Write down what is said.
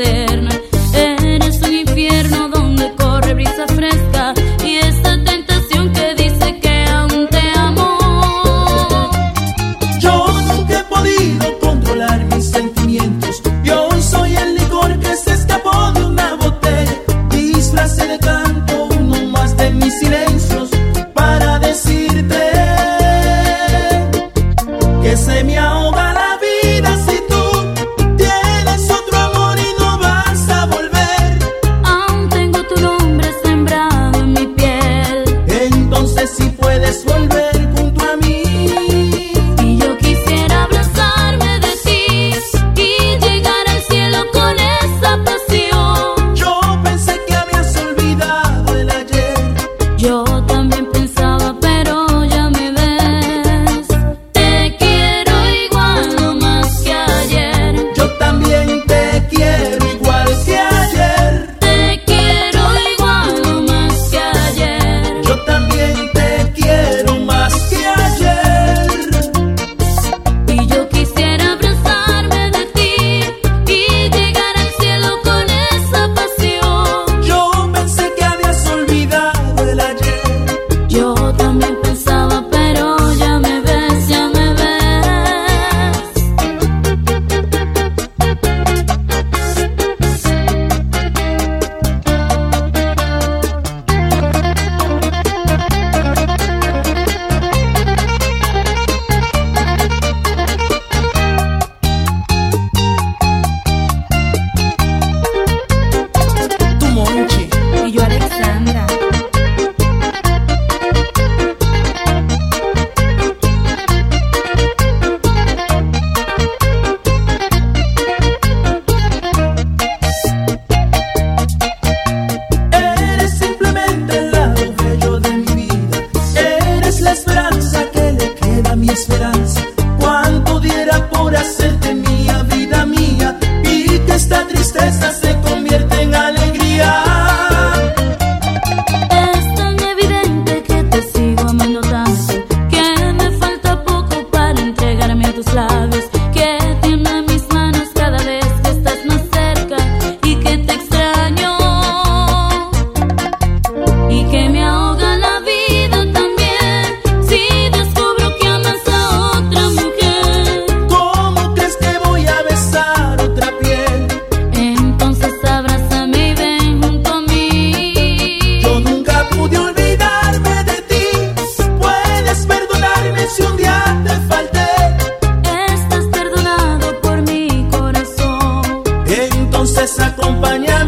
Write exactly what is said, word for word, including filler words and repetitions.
eterna. Eres un infierno donde corre brisa fresca y esta tentación que dice que aún te amo. Yo nunca he podido controlar mis sentimientos y hoy soy el licor que se escapó de una botella. Disfrace de canto uno más de mis silencios para decirte que se me ahoga la vida si tú tienes otro amor y no vas a volver. Aún tengo tu nombre sembrado en mi piel. Entonces si puedes volver junto a mí. Y yo quisiera abrazarme de ti y llegar al cielo con esa pasión. Yo pensé que habías olvidado el ayer. Yo también pensaba, pero ya me ves. Te quiero igual o más que ayer. Yo también te quiero igual que ayer. Te quiero igual o más que ayer. Yo también te quiero más que ayer. Y yo quisiera abrazarme de ti y llegar al cielo con esa pasión. Yo pensé que habías olvidado el ayer. Yo también pensaba, pero ya me ves, ya me ves. Tu Monchi. Y yo, Alexandra. Eres simplemente el lado bello de mi vida. Eres la esperanza que le queda a mi esperanza. Cuánto diera por hacerte mía, vida mía, y que esta tristeza se convierta en alegría. Es tan evidente que te sigo amando tanto que me falta poco para entregarme a tus labios, que tiemblan mis manos cada vez que estás más cerca y que te extraño y que me ahoga la vida también si descubro que amas a otra mujer. ¿Cómo crees que voy a besar otra piel? Entonces abrázame y ven junto a mí. Yo nunca pude olvidarme de ti. Puedes perdonarme si un día te falté. Estás perdonado por mi corazón. Entonces acompáñame.